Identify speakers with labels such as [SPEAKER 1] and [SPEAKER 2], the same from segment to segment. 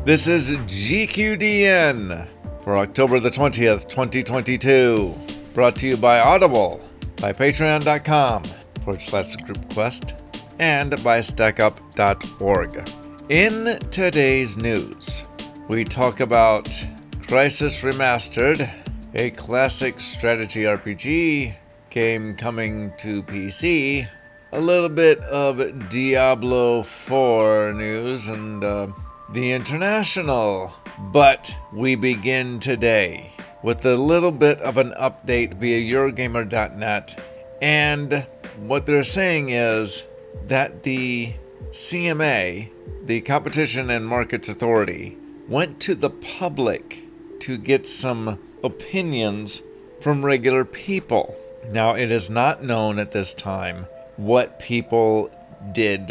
[SPEAKER 1] This is GQDN for October the 20th, 2022. Brought to you by Audible, by patreon.com/groupquest, and by stackup.org. In today's news, we talk about Crysis Remastered, a classic strategy RPG game coming to PC, a little bit of Diablo 4 news, and the International. But we begin today with a little bit of an update via Eurogamer.net, and what they're saying is that the CMA, the Competition and Markets Authority, went to the public to get some opinions from regular people. Now, it is not known at this time what people did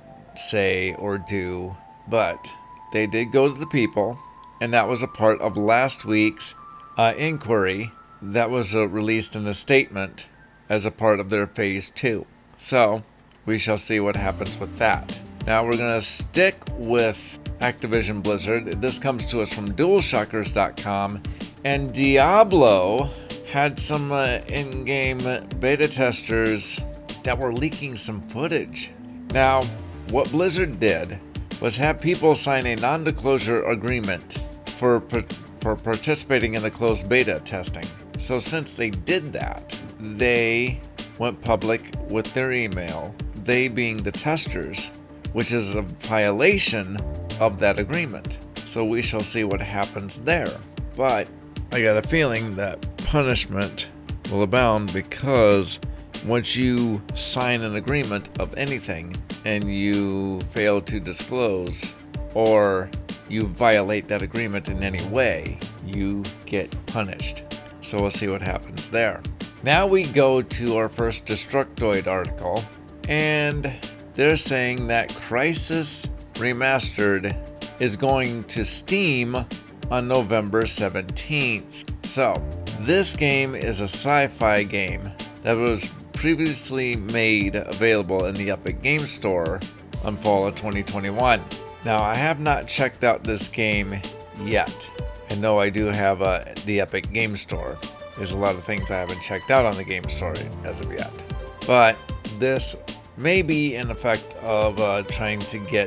[SPEAKER 1] say or do, but they did go to the people, and that was a part of last week's inquiry that was released in a statement as a part of their Phase 2. So, we shall see what happens with that. Now, we're going to stick with Activision Blizzard. This comes to us from DualShockers.com, and Diablo had some in-game beta testers that were leaking some footage. Now, what Blizzard did was have people sign a non-disclosure agreement for participating in the closed beta testing. So since they did that, they went public with their email, they being the testers, which is a violation of that agreement. So we shall see what happens there. But I got a feeling that punishment will abound, because once you sign an agreement of anything and you fail to disclose, or you violate that agreement in any way, you get punished. So we'll see what happens there. Now we go to our first Destructoid article, and they're saying that Crysis Remastered is going to Steam on November 17th. So, this game is a sci-fi game that was previously made available in the Epic Game Store on fall of 2021. Now, I have not checked out this game yet. I know I do have the Epic Game Store. There's a lot of things I haven't checked out on the Game Store as of yet. But this may be an effect of trying to get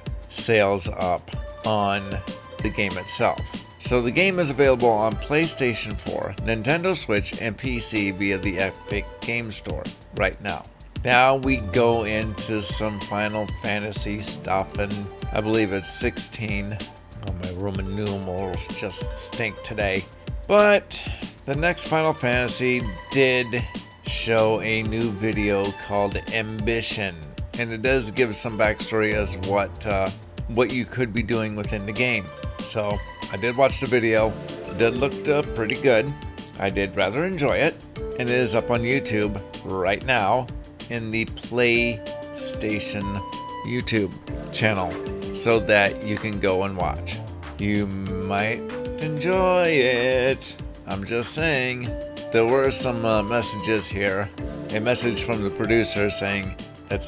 [SPEAKER 1] sales up on the game itself. So the game is available on PlayStation 4, Nintendo Switch, and PC via the Epic Game Store right now. Now we go into some Final Fantasy stuff, and I believe it's 16. Oh, my Roman numerals just stink today. But the next Final Fantasy did show a new video called Ambition, and it does give some backstory as what you could be doing within the game. So I did watch the video. It did look pretty good. I did rather enjoy it, and it is up on YouTube right now in the PlayStation YouTube channel, so that you can go and watch. You might enjoy it. I'm just saying. There were some messages here. A message from the producer saying, that's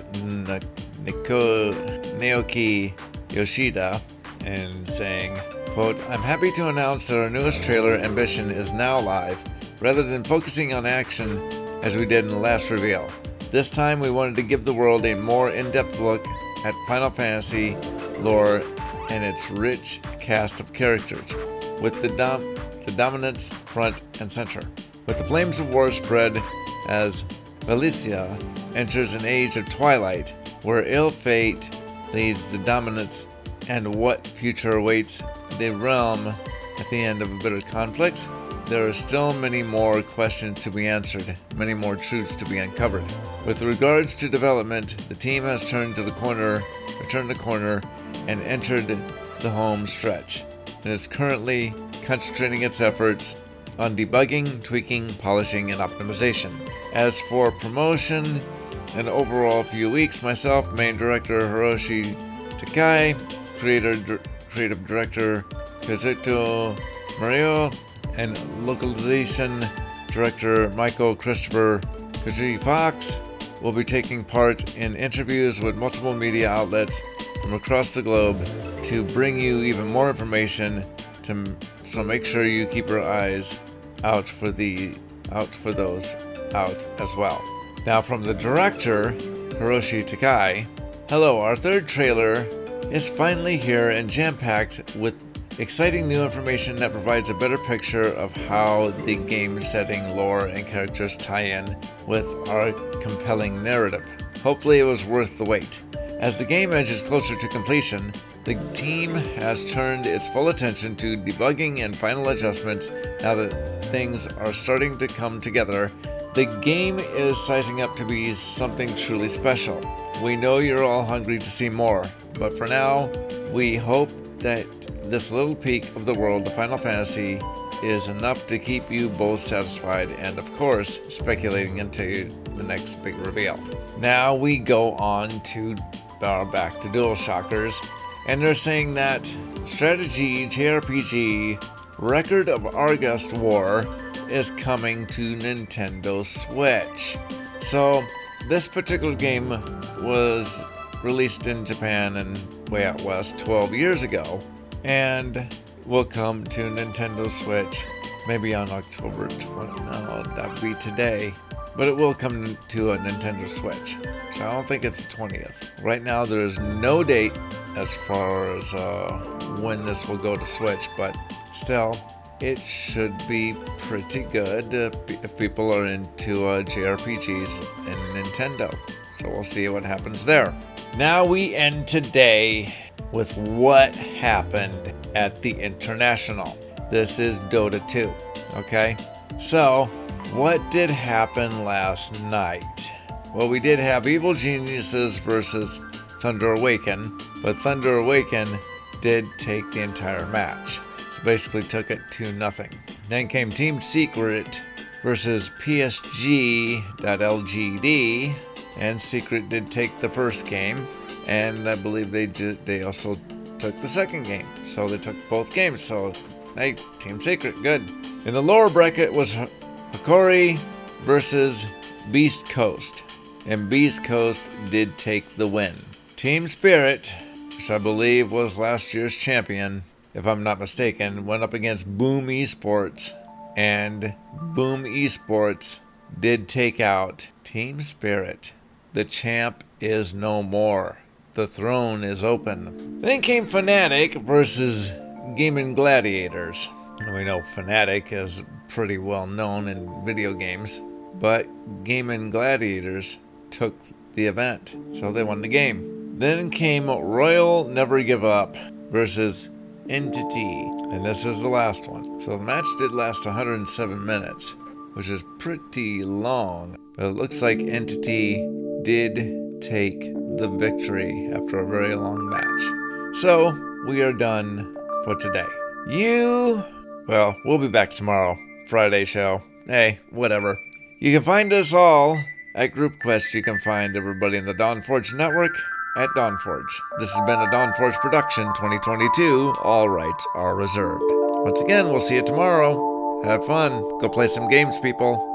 [SPEAKER 1] Naoki Yoshida, and saying, quote, "I'm happy to announce that our newest trailer, Ambition, is now live, rather than focusing on action as we did in the last reveal. This time we wanted to give the world a more in-depth look at Final Fantasy lore and its rich cast of characters, with the dominance front and center. With the flames of war spread as Valencia enters an age of twilight, where ill fate leads the dominance, and what future awaits the realm at the end of a bitter conflict, there are still many more questions to be answered, many more truths to be uncovered. With regards to development, the team has turned the corner and entered the home stretch, and is currently concentrating its efforts on debugging, tweaking, polishing, and optimization. As for promotion and overall few weeks, myself, main director Hiroshi Takai, creative director Kazuto Mario, and localization director Michael Christopher Kaji Fox will be taking part in interviews with multiple media outlets from across the globe to bring you even more information. So make sure you keep your eyes out for those out as well. Now from the director, Hiroshi Takai, hello, our third trailer is finally here and jam-packed with exciting new information that provides a better picture of how the game setting, lore, and characters tie in with our compelling narrative. Hopefully it was worth the wait. As the game edges closer to completion, the team has turned its full attention to debugging and final adjustments. Now that things are starting to come together, the game is sizing up to be something truly special. We know you're all hungry to see more, but for now, we hope that this little peek of the world of Final Fantasy is enough to keep you both satisfied and, of course, speculating into the next big reveal. Now we go on to back to DualShockers, and they're saying that strategy JRPG Record of August War is coming to Nintendo Switch. So this particular game was released in Japan and way out west 12 years ago, and will come to Nintendo Switch maybe on October 20th. No, that would be today. But it will come to a Nintendo Switch. So I don't think it's the 20th. Right now there is no date as far as when this will go to Switch, but still, it should be pretty good if people are into JRPGs and Nintendo. So we'll see what happens there. Now we end today with what happened at the International. This is Dota 2, okay? So, what did happen last night? Well, we did have Evil Geniuses versus Thunder Awaken, but Thunder Awaken did take the entire match. So basically took it 2-0. Then came Team Secret versus PSG.LGD, and Secret did take the first game, and I believe they also took the second game. So they took both games. So, hey, Team Secret, good. In the lower bracket was Hikori versus Beast Coast, and Beast Coast did take the win. Team Spirit, which I believe was last year's champion, if I'm not mistaken, went up against Boom Esports, and Boom Esports did take out Team Spirit. The champ is no more. The throne is open. Then came Fnatic versus Gaming Gladiators. And we know Fnatic is pretty well known in video games, but Gaming Gladiators took the event, so they won the game. Then came Royal Never Give Up versus Entity, and this is the last one. So the match did last 107 minutes, which is pretty long, but it looks like Entity did take the victory after a very long match. So we are done for today. Well, we'll be back tomorrow. Friday show. Hey, whatever. You can find us all at Group Quest. You can find everybody in the Dawnforge network at Dawnforge. This has been a Dawnforge production 2022. All rights are reserved. Once again, we'll see you tomorrow. Have fun. Go play some games, people.